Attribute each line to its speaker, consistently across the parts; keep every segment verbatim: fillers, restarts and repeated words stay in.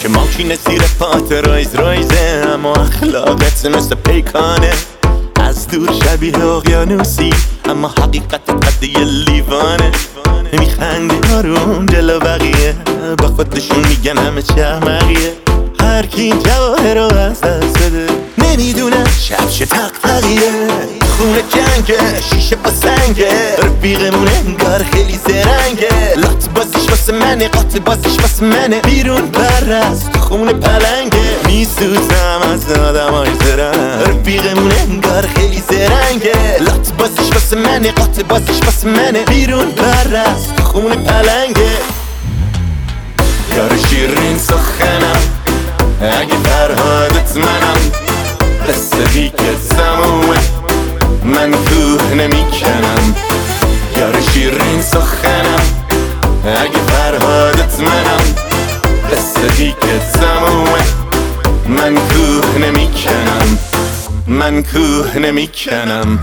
Speaker 1: که ماشین زیر پات رایز رایزه، اما اخلاقت مثل پیکانه. از دور شبیه اقیانوسی اما حقیقت قد یه لیوانه. میخنده آروم جلو بقیه، با خودشون میگن همه چه احمقیه. هر کی جواهر رو از دست بده نمیدونه شب چه تق تقیه. خونه جنگه، شیشه با سنگه، رفیقمون انگار خیلی زرنگه. لات بازیش واسه منه، قاط بازیش واسه منه. بیرون برست خونه پلنگه، میسوزم از آدمای زرنگ. رفیقمون انگار خیلی زرنگه. لات بازیش واسه منه، قاط بازیش واسه منه. بیرون برست خونه پلنگه. یار شیرین سخنم اگه فرهادت منم، قصه دیگه تمومه من کوه نمیکنم. یار شیرین سخنم اگه فرهادت منم، قصه دیگه تمومه من کوه نمیکنم. من کوه نمیکنم.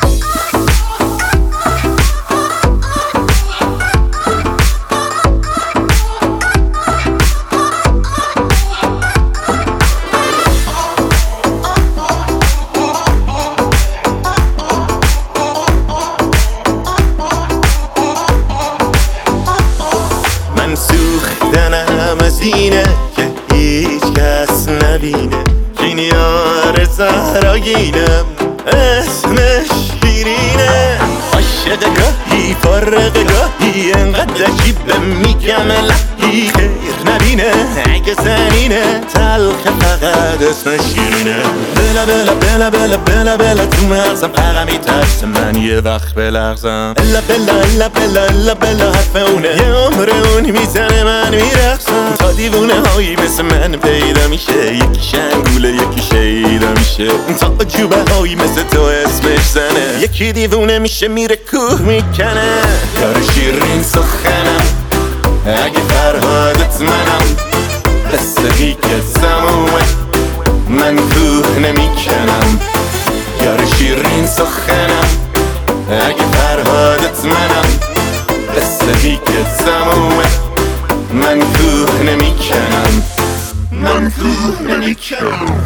Speaker 1: من سوختنم از اینه که هیچ کس نبینه. این یار زهراگینم اسمش شیرینه. عاشق گاهی فارغ گاهی انقدر عجیبه میگم الهی خیر نبینه. اگه زنینه تلخ فقط اسمش شیرینه. بلا بلا بلا بلا بلا بلا تو مغزم فقط میترسه من یه وقت بلغزم. الا بلا الا بلا الا بلا حرف اونه، یه عمر اون میزنه من میرقصم. تا دیوونه هایی مثل من پیدا میشه، یکی شنگوله یکی شیدا میشه. تا عجوبه هایی مثل تو اسمش زنه، یکی دیوونه میشه میره کوه میکنه. یار شیرین سخنم اگه فرهادت منم، قصه دیگه تمومه من کوه نمیکنم. یار شیرین سخنم اگه فرهادت منم، قصه دیگه تمومه من کوه نمیکنم. من کوه نمیکنم.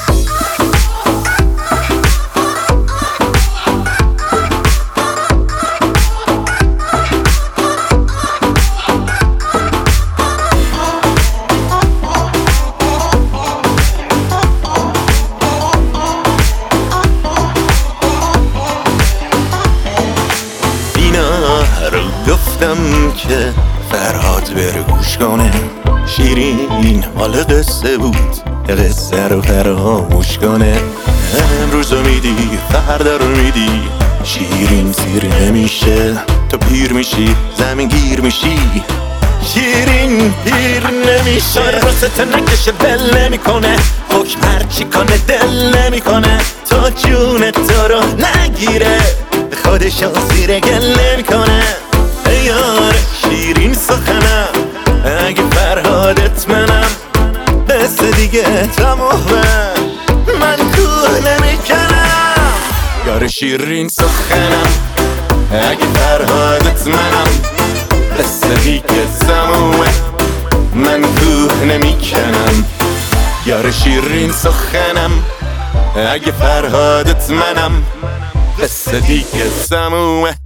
Speaker 1: رو گفتم که فرهاد بره گوش کنه. شیرین مال قصه بود، قصه رو فراموش کنه. امروز رو میدی فردا رو میدی، شیرین سیر نمیشه. تو پیر میشی زمین گیر میشی، شیرین پیر نمیشه. راست نکشه بل نمیکنه، حکم هرچی کنه دل نمیکنه. تا جون تو رو نگیره خودشو زیر گل نمیکنه. ای یار شیرین سخنم اگه فرهادت منم، قصه دیگه تمومه من کوه نمیکنم. یار شیرین سخنم اگه فرهادت منم، قصه دیگه تمومه من کوه نمیکنم. یار شیرین سخنم اگه فرهادت منم، قصه دیگه تمومه